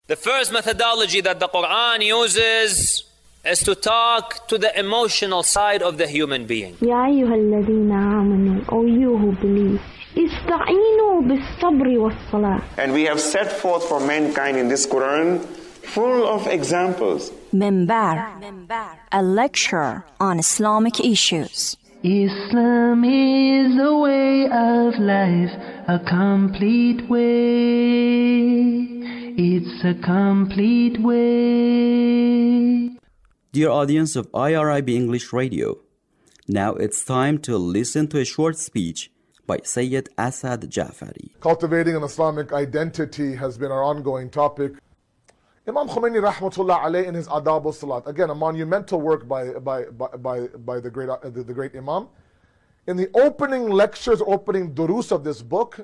The first methodology that the Quran uses is to talk to the emotional side of the human being. يا أيها الذين آمنوا, O you who believe, استعينوا بالصبر والصلاة. And we have set forth for mankind in this Quran full of examples. Minbar, a lecture on Islamic issues. Islam is a way of life, a complete way. It's a complete way. Dear audience of IRIB English Radio, now it's time to listen to a short speech by Sayyid Asad Jafari. Cultivating an Islamic identity has been our ongoing topic. Imam Khomeini rahmatullah alayh in his Adab al-Salat, again a monumental work by the great Imam. In the opening lectures, opening durus of this book,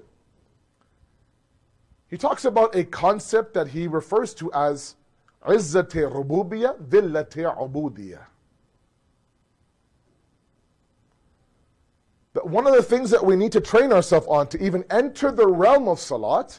he talks about a concept that he refers to as Izzati Rububiyya, Dhillati Ubudiyya. That one of the things that we need to train ourselves on to even enter the realm of Salat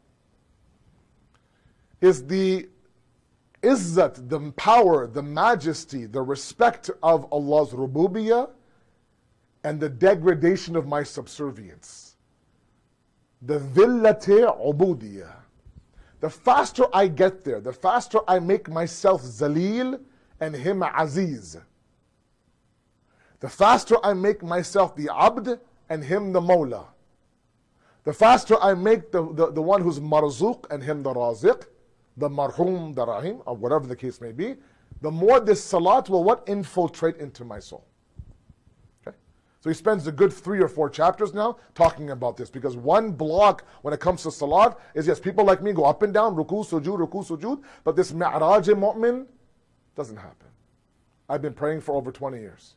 is the izzat, the power, the majesty, the respect of Allah's rububiyyah and the degradation of my subservience. The dhillati ubudiyah. The faster I get there, the faster I make myself zalil and him aziz. The faster I make myself the abd and him the mawla. The faster I make the one who's marzuq and him the raziq, the marhum, the rahim, or whatever the case may be, the more this salat will what? Infiltrate into my soul. Okay? So he spends a good 3 or 4 chapters now talking about this, because one block when it comes to salat is, yes, people like me go up and down, ruku, sujood, but this mi'raj mu'min doesn't happen. I've been praying for over 20 years.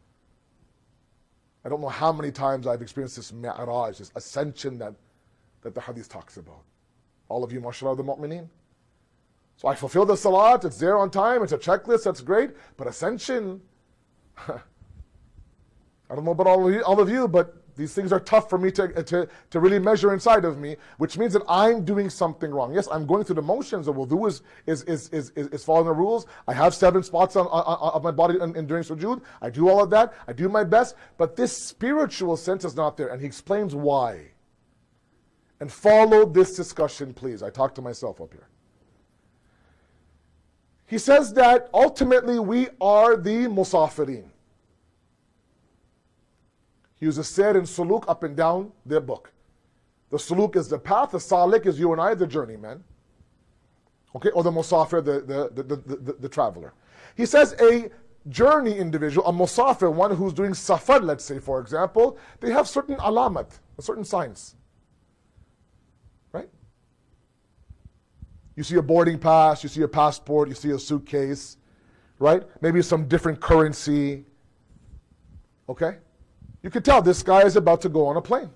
I don't know how many times I've experienced this mi'raj, this ascension that the hadith talks about. All of you, mashallah, the mu'mineen. So I fulfill the salat, it's there on time, it's a checklist, that's great. But ascension, I don't know about all of you, but these things are tough for me to really measure inside of me, which means that I'm doing something wrong. Yes, I'm going through the motions of wudu is following the rules. I have 7 spots on my body and during sujood. I do all of that. I do my best. But this spiritual sense is not there. And he explains why. And follow this discussion, please. I talk to myself up here. He says that ultimately we are the musafirin. He uses sair and suluk up and down their book. The suluk is the path, the salik is you and I, the journeyman. Okay, or the musafir, the traveler. He says a journey individual, a musafir, one who's doing safar, let's say, for example, they have certain alamat, certain signs. Right? You see a boarding pass, you see a passport, you see a suitcase, right? Maybe some different currency. Okay? You could tell this guy is about to go on a plane.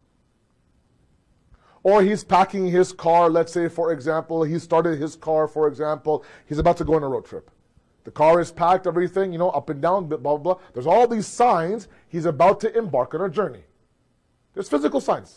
Or he's packing his car, let's say, for example, he started his car, for example, he's about to go on a road trip. The car is packed, everything, up and down, blah, blah, blah. There's all these signs he's about to embark on a journey. There's physical signs.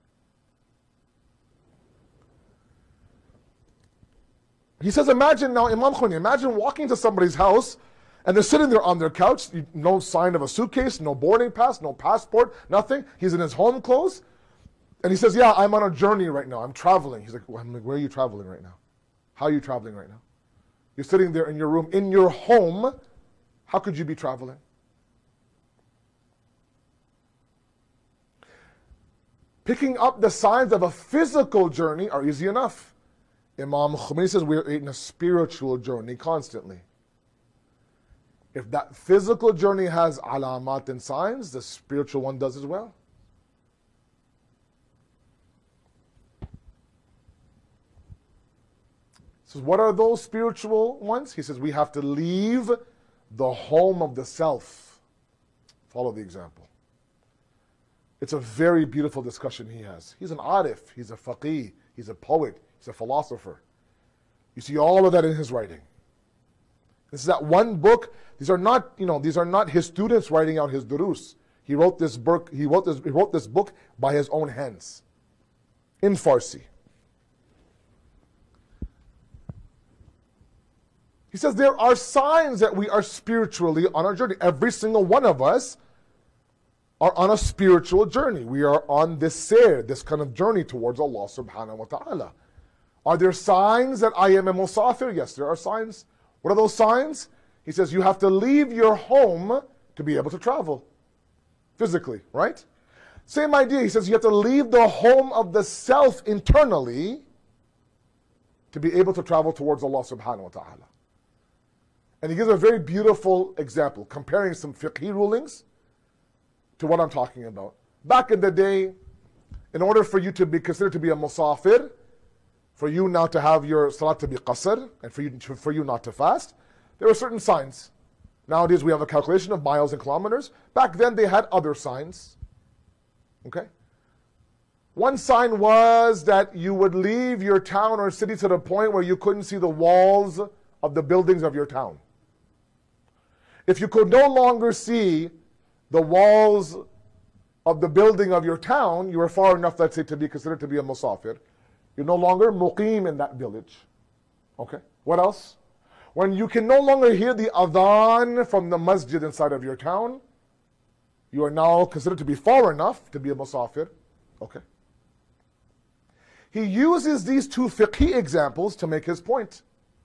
He says, imagine now, Imam Khomeini, imagine walking to somebody's house and they're sitting there on their couch, no sign of a suitcase, no boarding pass, no passport, nothing. He's in his home clothes. And he says, yeah, I'm on a journey right now. I'm traveling. He's like, well, where are you traveling right now? How are you traveling right now? You're sitting there in your room, in your home. How could you be traveling? Picking up the signs of a physical journey are easy enough. Imam Khomeini says we're in a spiritual journey constantly. If that physical journey has alamat and signs, the spiritual one does as well. So what are those spiritual ones? He says we have to leave the home of the self. Follow the example. It's a very beautiful discussion he has. He's an arif, he's a faqih, he's a poet, he's a philosopher. You see all of that in his writing. This is that one book. These are not his students writing out his durus. He wrote this book. He wrote this book by his own hands, in Farsi. He says there are signs that we are spiritually on our journey. Every single one of us are on a spiritual journey. We are on this sayr, this kind of journey towards Allah subhanahu wa ta'ala. Are there signs that I am a musafir? Yes, there are signs. What are those signs? He says you have to leave your home to be able to travel physically, right? Same idea. He says you have to leave the home of the self internally to be able to travel towards Allah subhanahu wa ta'ala. And he gives a very beautiful example, comparing some fiqhi rulings to what I'm talking about. Back in the day, in order for you to be considered to be a musafir, for you now to have your salat to be qasr, and for you not to fast, there were certain signs. Nowadays we have a calculation of miles and kilometers. Back then they had other signs. Okay? One sign was that you would leave your town or city to the point where you couldn't see the walls of the buildings of your town. If you could no longer see the walls of the building of your town, you were far enough, let's say, to be considered to be a musafir. You're no longer muqim in that village. Okay? What else? When you can no longer hear the adhan from the masjid inside of your town, you are now considered to be far enough to be a musafir. Okay? He uses these two fiqhi examples to make his point.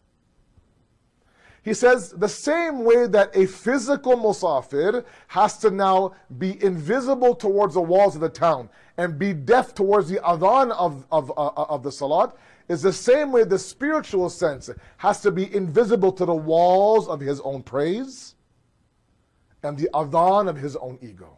He says the same way that a physical musafir has to now be invisible towards the walls of the town and be deaf towards the adhan of the salat, is the same way the spiritual sense has to be invisible to the walls of his own praise and the adhan of his own ego.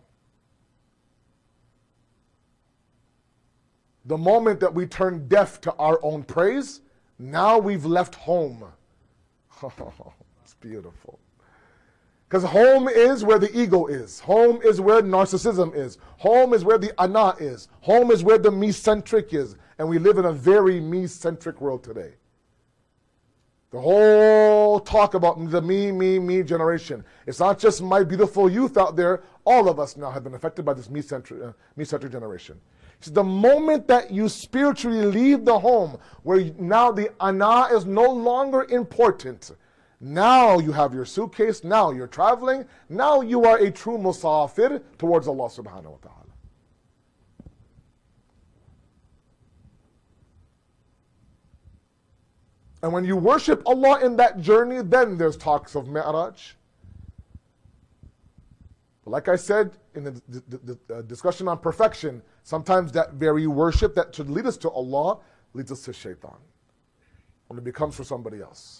The moment that we turn deaf to our own praise, now we've left home. It's beautiful. Because home is where the ego is. Home is where narcissism is. Home is where the ana is. Home is where the me-centric is. And we live in a very me-centric world today. The whole talk about the me generation. It's not just my beautiful youth out there. All of us now have been affected by this me-centric generation. So the moment that you spiritually leave the home, where now the ana is no longer important, now you have your suitcase, now you're traveling, now you are a true musafir towards Allah subhanahu wa ta'ala. And when you worship Allah in that journey, then there's talks of Mi'raj. But like I said in the discussion on perfection, sometimes that very worship that should lead us to Allah leads us to shaitan. When it becomes for somebody else.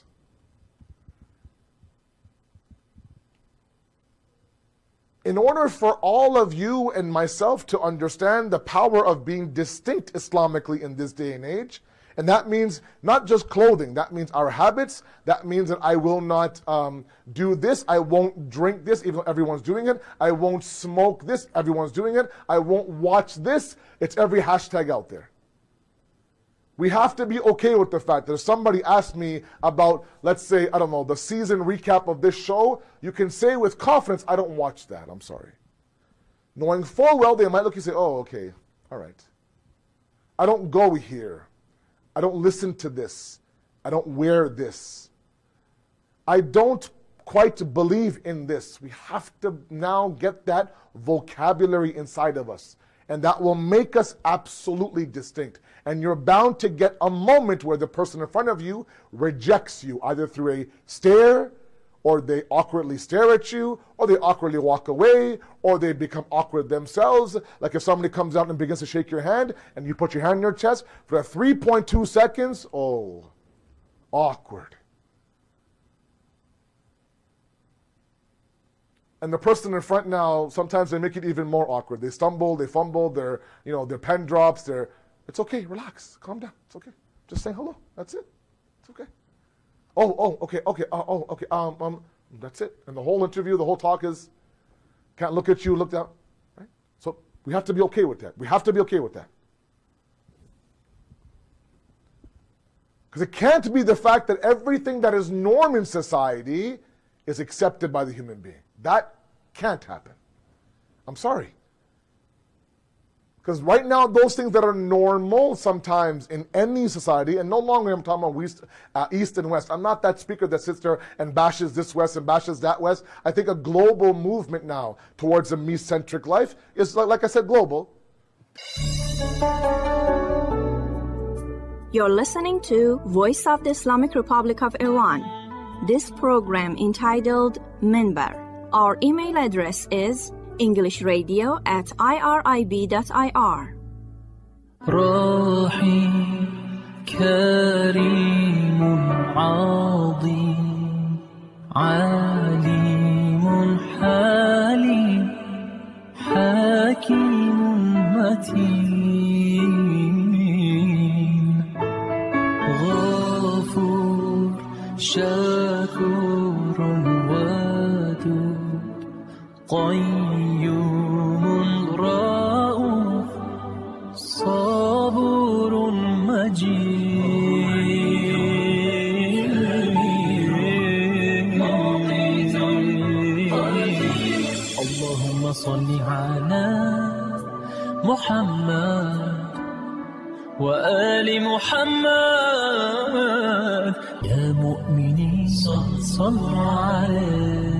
In order for all of you and myself to understand the power of being distinct Islamically in this day and age, and that means not just clothing, that means our habits, that means that I will not do this, I won't drink this even though everyone's doing it, I won't smoke this, everyone's doing it, I won't watch this, it's every hashtag out there. We have to be okay with the fact that if somebody asks me about, let's say, I don't know, the season recap of this show, you can say with confidence, I don't watch that, I'm sorry. Knowing full well, they might look and say, oh, okay, all right. I don't go here. I don't listen to this. I don't wear this. I don't quite believe in this. We have to now get that vocabulary inside of us. And that will make us absolutely distinct. And you're bound to get a moment where the person in front of you rejects you, either through a stare, or they awkwardly stare at you, or they awkwardly walk away, or they become awkward themselves. Like if somebody comes out and begins to shake your hand, and you put your hand in your chest, for 3.2 seconds, oh, awkward. And the person in front now, sometimes they make it even more awkward. They stumble, they fumble, their pen drops, it's okay, relax, calm down, it's okay. Just say hello, that's it, it's okay. Okay, that's it. And the whole interview, the whole talk is, can't look at you, look down, right? So we have to be okay with that. We have to be okay with that. Because it can't be the fact that everything that is norm in society is accepted by the human being. That can't happen. I'm sorry. Because right now, those things that are normal sometimes in any society, and no longer I'm talking about East and West. I'm not that speaker that sits there and bashes this West and bashes that West. I think a global movement now towards a me-centric life is, like I said, global. You're listening to Voice of the Islamic Republic of Iran. This program entitled Minbar. Our email address is englishradio@irib.ir. رحيم كريم عظيم عليم حليم حكيم متين غفور شكور ودود قيوم رؤوف صبور مجيد اللهم صل على محمد وآل محمد يا مؤمنين صلوا عليه